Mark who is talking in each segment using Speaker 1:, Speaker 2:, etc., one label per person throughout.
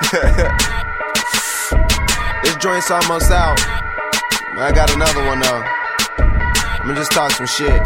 Speaker 1: This joint's almost out. I got another one though. I'ma just talk some shit.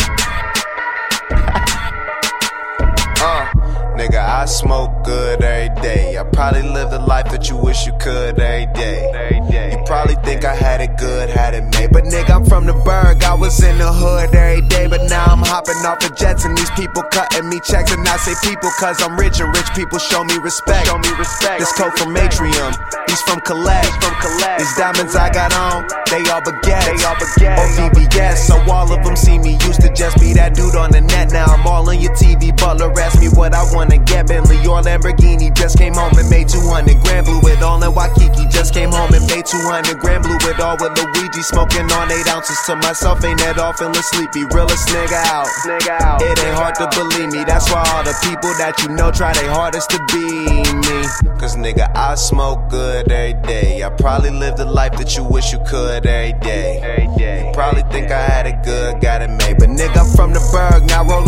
Speaker 1: Nigga, I smoke good every day. I probably live the life that you wish you could every day. You probably think I had it good, had it made. But nigga, I'm from the burg, I was in the hood every day. But now I'm hopping off the jets and these people cutting me checks. And I say people cause I'm rich and rich people show me respect. This coat from Atrium, he's from Collect. These diamonds I got on, they all baguettes. Or VVS, so all of them see me. Used to just be that dude on the net. Now I'm all on your TV. Butler asked me what I wanna get. Bentley or Lamborghini, just came home and made 200 grand. Blew it all in Waikiki, just came home and made 200 grand. Blew it all with Luigi, smoking on 8 ounces to myself. Ain't that all feeling sleepy, realest nigga out. It ain't hard to believe me, that's why all the people that you know try their hardest to be me. Cause nigga, I smoke good every day. I probably live the life that you wish you could every day. You probably think I had it good, got it made. But nigga, I'm from the burg, now roll